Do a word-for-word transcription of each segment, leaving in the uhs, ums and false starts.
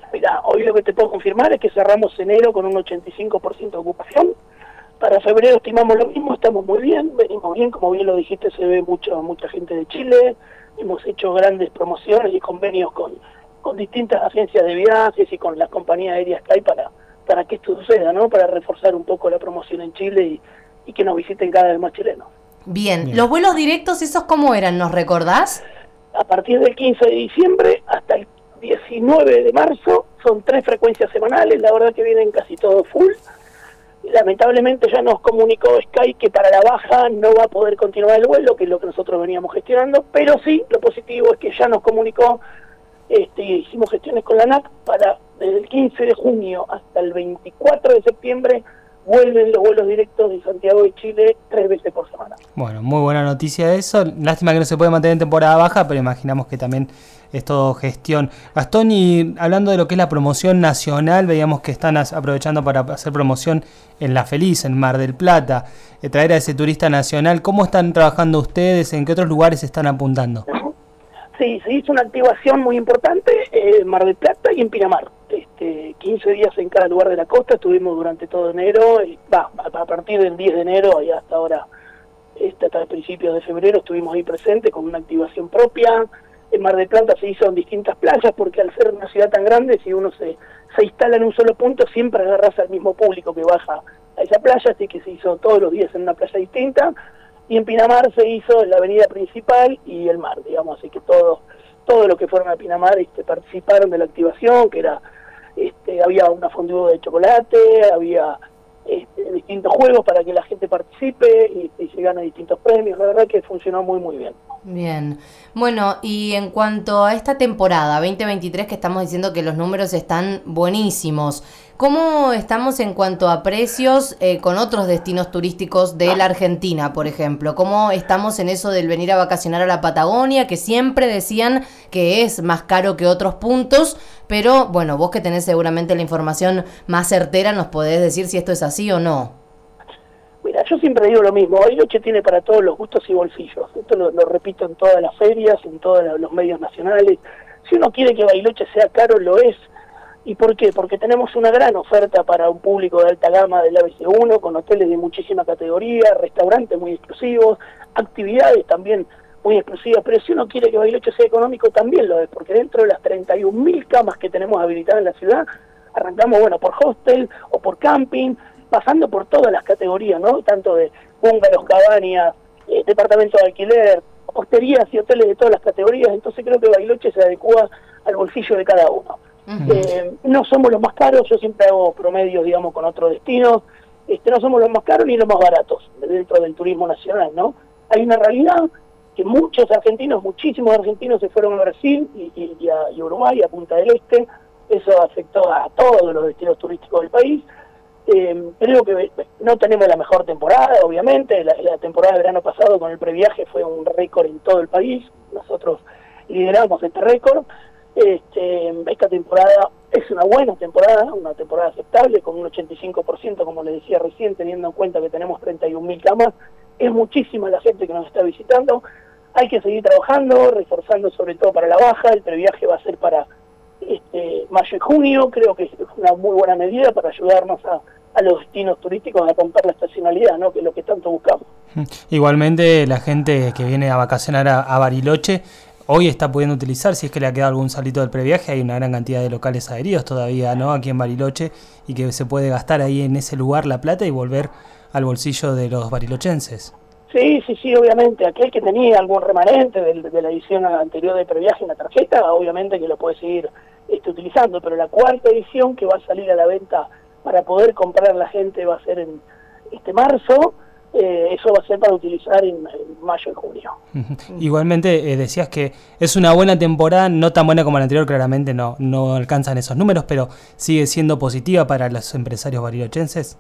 Mirá, hoy lo que te puedo confirmar es que cerramos enero con un ochenta y cinco por ciento de ocupación. Para febrero estimamos lo mismo, estamos muy bien, venimos bien, como bien lo dijiste, se ve mucho, mucha gente de Chile, hemos hecho grandes promociones y convenios con, con distintas agencias de viajes y con las compañías aéreas que hay para, para que esto suceda, ¿no? Para reforzar un poco la promoción en Chile y, y que nos visiten cada vez más chilenos. Bien. Bien, ¿los vuelos directos esos cómo eran? ¿Nos recordás? A partir del quince de diciembre hasta el diecinueve de marzo son tres frecuencias semanales, la verdad que vienen casi todos full. Lamentablemente ya nos comunicó Sky que para la baja no va a poder continuar el vuelo, que es lo que nosotros veníamos gestionando, pero sí, lo positivo es que ya nos comunicó, este, hicimos gestiones con la A N A C para desde el quince de junio hasta el veinticuatro de septiembre vuelven los vuelos directos de Santiago de Chile tres veces por semana. Bueno, muy buena noticia eso. Lástima que no se puede mantener en temporada baja, pero imaginamos que también es todo gestión. Gastón, y hablando de lo que es la promoción nacional, veíamos que están aprovechando para hacer promoción en La Feliz, en Mar del Plata, eh, traer a ese turista nacional. ¿Cómo están trabajando ustedes? ¿En qué otros lugares están apuntando? Sí, se hizo una activación muy importante en Mar del Plata y en Pinamar. Este, quince días en cada lugar de la costa, estuvimos durante todo enero, y, bah, a partir del diez de enero y hasta ahora, este, hasta principios de febrero, estuvimos ahí presentes con una activación propia. En Mar del Plata se hizo en distintas playas, porque al ser una ciudad tan grande, si uno se, se instala en un solo punto, siempre agarras al mismo público que baja a esa playa, así que se hizo todos los días en una playa distinta. Y en Pinamar se hizo en la avenida principal y el mar, digamos, así que todos todo lo que fueron a Pinamar este, participaron de la activación, que era, este, había una fondue de chocolate, había este, distintos juegos para que la gente participe y, y se gane distintos premios. La verdad que funcionó muy muy bien. Bien, bueno, y en cuanto a esta temporada veinte veintitrés, que estamos diciendo que los números están buenísimos, ¿cómo estamos en cuanto a precios eh, con otros destinos turísticos de la Argentina, por ejemplo? ¿Cómo estamos en eso del venir a vacacionar a la Patagonia, que siempre decían que es más caro que otros puntos? Pero bueno, vos que tenés seguramente la información más certera, nos podés decir si esto es así o no. Mira, yo siempre digo lo mismo, Bariloche tiene para todos los gustos y bolsillos. Esto lo, lo repito en todas las ferias, en todos los medios nacionales. Si uno quiere que Bariloche sea caro, lo es. ¿Y por qué? Porque tenemos una gran oferta para un público de alta gama del A B C uno, con hoteles de muchísima categoría, restaurantes muy exclusivos, actividades también muy exclusivas. Pero si uno quiere que Bariloche sea económico, también lo es, porque dentro de las treinta y un mil camas que tenemos habilitadas en la ciudad, arrancamos, bueno, por hostel o por camping, pasando por todas las categorías, ¿no? Tanto de bungalows, cabañas, eh, departamentos de alquiler, hosterías y hoteles de todas las categorías. Entonces creo que Bariloche se adecua al bolsillo de cada uno. Uh-huh. eh, no somos los más caros, yo siempre hago promedios, digamos, con otros destinos. Este, no somos los más caros ni los más baratos dentro del turismo nacional, ¿no? Hay una realidad que muchos argentinos, muchísimos argentinos se fueron a Brasil y, y, y, a, y Uruguay, a Punta del Este. Eso afectó a todos los destinos turísticos del país. Eh, creo que no tenemos la mejor temporada, obviamente. La, la temporada de verano pasado con el previaje fue un récord en todo el país. Nosotros lideramos este récord. Este, esta temporada es una buena temporada, una temporada aceptable, con un ochenta y cinco por ciento, como les decía recién, teniendo en cuenta que tenemos treinta y un mil camas. Es muchísima la gente que nos está visitando. Hay que seguir trabajando, reforzando sobre todo para la baja. El previaje va a ser para este, mayo y junio. Creo que es una muy buena medida para ayudarnos a, a los destinos turísticos a romper la estacionalidad, ¿no? Que es lo que tanto buscamos. Igualmente, la gente que viene a vacacionar a, a Bariloche hoy está pudiendo utilizar, si es que le ha quedado algún salito del previaje. Hay una gran cantidad de locales aéreos todavía, ¿no?, aquí en Bariloche, y que se puede gastar ahí en ese lugar la plata y volver al bolsillo de los barilochenses. Sí, sí, sí, obviamente. Aquel que tenía algún remanente de, de la edición anterior de previaje en la tarjeta, obviamente que lo puede seguir este, utilizando, pero la cuarta edición que va a salir a la venta para poder comprar la gente va a ser en este marzo. Eh, eso va a ser para utilizar en, en mayo y junio. Uh-huh. Igualmente eh, decías que es una buena temporada, no tan buena como la anterior, claramente no, no alcanzan esos números, pero sigue siendo positiva para los empresarios barilochenses.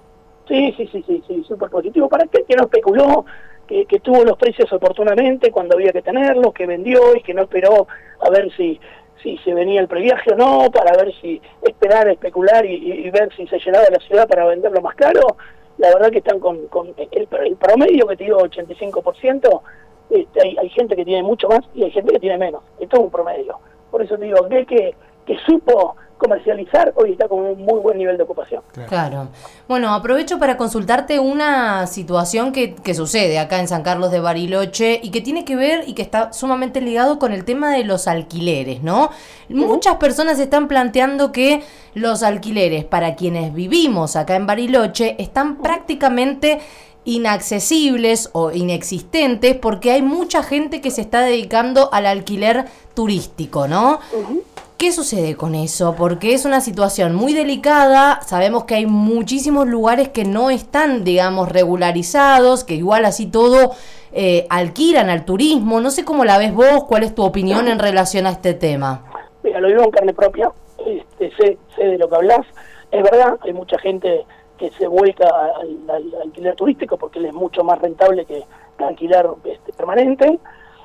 Sí, sí, sí, sí, sí, súper positivo. Para aquel que no especuló, que, que tuvo los precios oportunamente cuando había que tenerlos, que vendió y que no esperó a ver si si se venía el previaje o no, para ver si esperar, especular y, y, y ver si se llenaba la ciudad para venderlo más caro. La verdad que están con, con el, el promedio que te digo, ochenta y cinco por ciento, este, hay, hay gente que tiene mucho más y hay gente que tiene menos. Esto es un promedio. Por eso te digo, aquel que, que supo comercializar, hoy está con un muy buen nivel de ocupación. Claro. Bueno, aprovecho para consultarte una situación que, que sucede acá en San Carlos de Bariloche y que tiene que ver y que está sumamente ligado con el tema de los alquileres, ¿no? Uh-huh. Muchas personas están planteando que los alquileres para quienes vivimos acá en Bariloche están uh-huh. prácticamente inaccesibles o inexistentes porque hay mucha gente que se está dedicando al alquiler turístico, ¿no? Uh-huh. ¿Qué sucede con eso? Porque es una situación muy delicada, sabemos que hay muchísimos lugares que no están, digamos, regularizados, que igual así todo eh, alquilan al turismo. No sé cómo la ves vos, cuál es tu opinión en relación a este tema. Mira, lo digo en carne propia, este, sé, sé de lo que hablas. Es verdad, hay mucha gente que se vuelca al, al, al alquiler turístico porque él es mucho más rentable que, que alquilar este, permanente.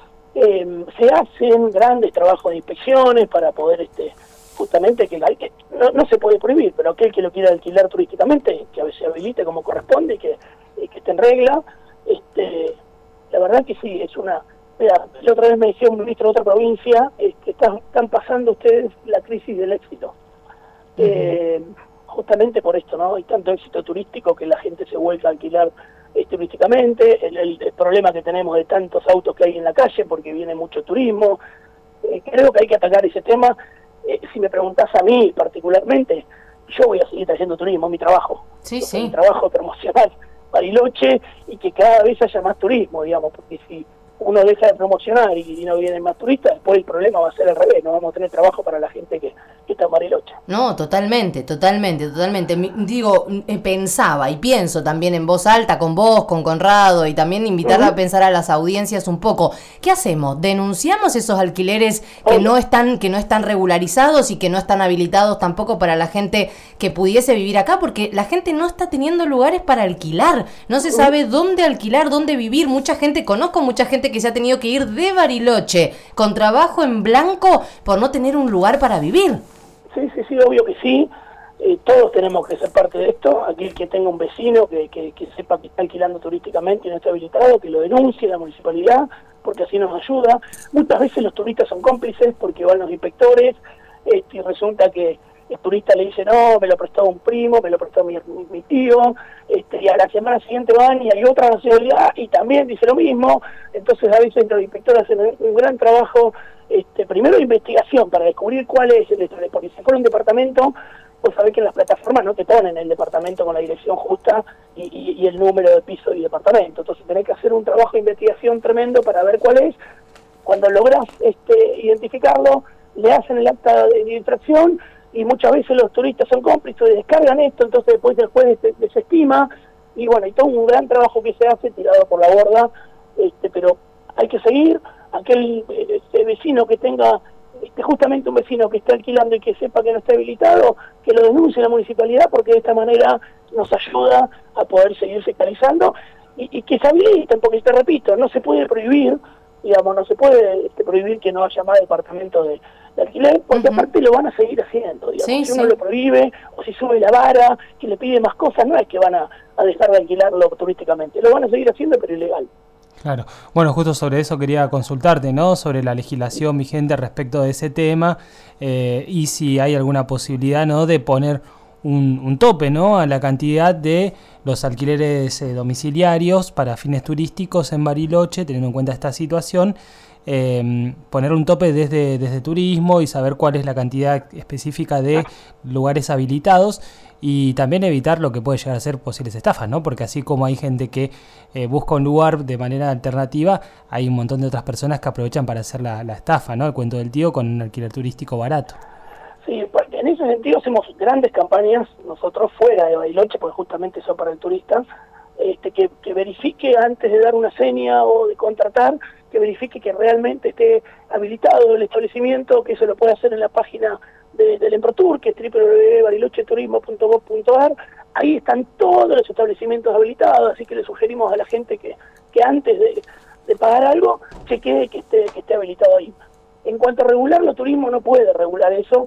Eh, se hacen grandes trabajos de inspecciones para poder este justamente que, la, que no, no se puede prohibir, pero aquel que lo quiera alquilar turísticamente que a veces habilite como corresponde y que, y que esté en regla. Este, la verdad que sí, es una... Mira, la otra vez me decía un ministro de otra provincia eh, que están, están pasando ustedes la crisis del éxito. Uh-huh. eh, justamente por esto, ¿no? Hay tanto éxito turístico que la gente se vuelca a alquilar turísticamente, el, el, el problema que tenemos de tantos autos que hay en la calle porque viene mucho turismo. Eh, creo que hay que atacar ese tema. Eh, si me preguntás a mí particularmente, yo voy a seguir trayendo turismo, mi trabajo. Sí, sí. Mi trabajo es promocionar Bariloche y que cada vez haya más turismo, digamos, porque si uno deja de promocionar y, y no vienen más turistas, después el problema va a ser al revés, no vamos a tener trabajo para la gente que, que está en Bariloche. No, totalmente, totalmente, totalmente. Digo, pensaba y pienso también en voz alta con vos, con Conrado, y también invitar uh-huh. a pensar a las audiencias un poco. ¿Qué hacemos? ¿Denunciamos esos alquileres que oh. no están, que no están regularizados y que no están habilitados tampoco para la gente que pudiese vivir acá? Porque la gente no está teniendo lugares para alquilar, no se sabe uh-huh. dónde alquilar, dónde vivir. Mucha gente, conozco mucha gente que se ha tenido que ir de Bariloche con trabajo en blanco por no tener un lugar para vivir. Sí, sí, sí, obvio que sí. Eh, todos tenemos que ser parte de esto. Aquel que tenga un vecino que, que, que sepa que está alquilando turísticamente y no está habilitado, que lo denuncie a la municipalidad, porque así nos ayuda. Muchas veces los turistas son cómplices porque van los inspectores este, y resulta que el turista le dice, no, me lo prestó un primo, me lo prestó mi, mi, mi tío, este, y a la semana siguiente van y hay otra nacionalidad y también dice lo mismo. Entonces a veces los inspectores hacen un gran trabajo, este, primero de investigación para descubrir cuál es el estrés, porque si fuera un departamento, pues sabés que en las plataformas no te ponen el departamento con la dirección justa y, y, y el número de piso y departamento. Entonces tenés que hacer un trabajo de investigación tremendo para ver cuál es. Cuando lográs este, identificarlo, le hacen el acta de, de infracción, y muchas veces los turistas son cómplices y descargan esto, entonces después el juez desestima, y bueno, hay todo un gran trabajo que se hace tirado por la borda, este, pero hay que seguir. Aquel este vecino que tenga, este, justamente un vecino que está alquilando y que sepa que no está habilitado, que lo denuncie a la municipalidad, porque de esta manera nos ayuda a poder seguir fiscalizando, y, y que se habiliten, porque te repito, no se puede prohibir, digamos, no se puede este, prohibir que no haya más departamentos de, de alquiler, porque uh-huh. aparte lo van a seguir haciendo, digamos. Sí, si uno sí. lo prohíbe, o si sube la vara, que le pide más cosas, no es que van a, a dejar de alquilarlo turísticamente, lo van a seguir haciendo, pero ilegal. Claro. Bueno, justo sobre eso quería consultarte, ¿no? Sobre la legislación vigente respecto de ese tema, eh, y si hay alguna posibilidad, ¿no?, de poner un, un tope, ¿no?, a la cantidad de los alquileres eh, domiciliarios para fines turísticos en Bariloche, teniendo en cuenta esta situación, eh, poner un tope desde, desde turismo y saber cuál es la cantidad específica de lugares habilitados, y también evitar lo que puede llegar a ser posibles estafas, ¿no? Porque así como hay gente que eh, busca un lugar de manera alternativa, hay un montón de otras personas que aprovechan para hacer la, la estafa, ¿no? El cuento del tío con un alquiler turístico barato. Sí, en ese sentido hacemos grandes campañas nosotros fuera de Bariloche, porque justamente son para el turista, este, que, que verifique antes de dar una seña o de contratar, que verifique que realmente esté habilitado el establecimiento, que eso lo puede hacer en la página de, del Emprotur, que es doble u doble u doble u punto barilocheturismo punto gob punto ar. Ahí están todos los establecimientos habilitados, así que le sugerimos a la gente que, que antes de, de pagar algo, chequee que esté, que esté habilitado ahí. En cuanto a regularlo, turismo no puede regular eso.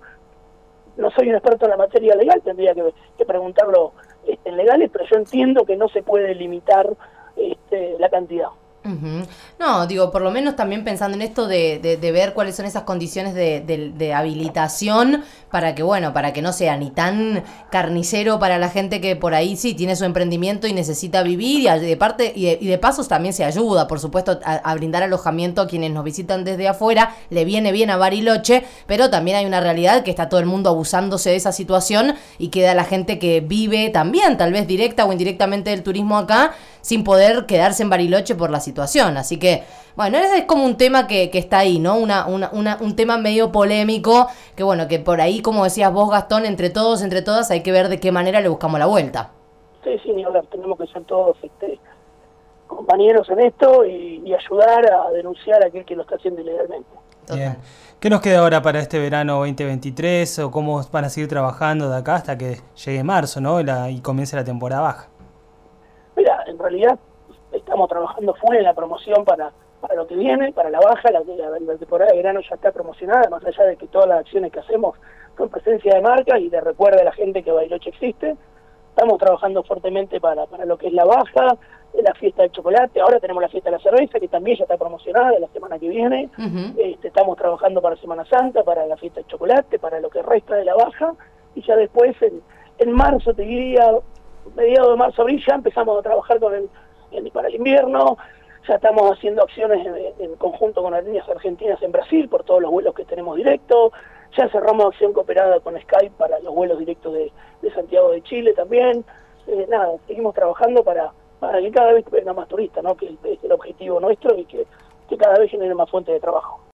No soy un experto en la materia legal, tendría que, que preguntarlo este, en legales, pero yo entiendo que no se puede limitar este, la cantidad. Uh-huh. No, digo, por lo menos también pensando en esto de, de, de ver cuáles son esas condiciones de, de, de habilitación para que, bueno, para que no sea ni tan carnicero para la gente que por ahí sí tiene su emprendimiento y necesita vivir, y de parte y de, y de pasos también se ayuda, por supuesto, a, a brindar alojamiento a quienes nos visitan desde afuera, le viene bien a Bariloche, pero también hay una realidad que está todo el mundo abusándose de esa situación y queda la gente que vive también, tal vez directa o indirectamente del turismo acá, sin poder quedarse en Bariloche por la situación. Así que, bueno, ese es como un tema que, que está ahí, ¿no? Una, una, una, un tema medio polémico, que bueno, que por ahí, como decías vos, Gastón, entre todos, entre todas, hay que ver de qué manera le buscamos la vuelta. Sí, sí, ni hablar, tenemos que ser todos este, compañeros en esto y, y ayudar a denunciar a aquel que lo está haciendo ilegalmente. Total. Bien. ¿Qué nos queda ahora para este verano veinte veintitrés o cómo van a seguir trabajando de acá hasta que llegue marzo, ¿no? y, la, y comience la temporada baja? Mira, en realidad estamos trabajando full en la promoción para, para lo que viene, para la baja, la, la, la temporada de verano ya está promocionada, más allá de que todas las acciones que hacemos son presencia de marca y de recuerda a la gente que Bariloche existe. Estamos trabajando fuertemente para, para lo que es la baja, la fiesta del chocolate, ahora tenemos la fiesta de la cerveza, que también ya está promocionada la semana que viene. Uh-huh. este, estamos trabajando para Semana Santa, para la fiesta del chocolate, para lo que resta de la baja, y ya después, en, en marzo, te diría, mediados de marzo, abril, ya empezamos a trabajar con el, el, para el invierno, ya estamos haciendo acciones en, en conjunto con las líneas argentinas en Brasil, por todos los vuelos que tenemos directos, ya cerramos acción cooperada con Skype para los vuelos directos de, de Santiago de Chile también. Eh, nada, seguimos trabajando para, para que cada vez venga más turistas, ¿no? Que es el objetivo nuestro y que, que cada vez genere más fuentes de trabajo.